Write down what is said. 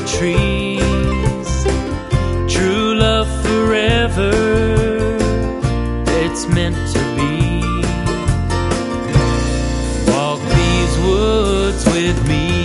trees, true love forever, it's meant to be. Walk these woods with me.